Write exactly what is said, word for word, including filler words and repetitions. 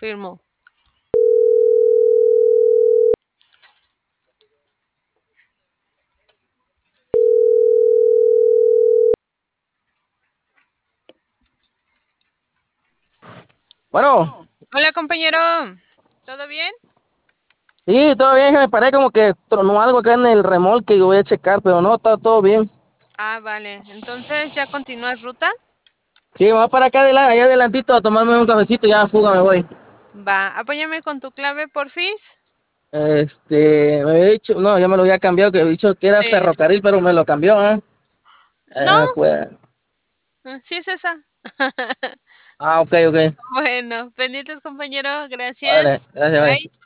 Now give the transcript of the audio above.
confirmo. Bueno, Hola, compañero. ¿Todo bien? sí, todo bien, que me parece como que tronó algo acá en el remolque y voy a checar, pero no, está todo bien. Ah, vale. Entonces, ¿ya continúas ruta? Sí, vamos para acá adelante, allá adelantito a tomarme un cafecito, ya fuga me voy. Va, apóyame con tu clave, porfis. Este, me había dicho, no, ya me lo había cambiado, que había dicho que era Sí. ferrocarril, pero me lo cambió, ¿eh? No, Eh, pues, ah, sí es esa. ah, ok, ok. Bueno, pendientes, compañero. Gracias. Vale, gracias, Bye. bye.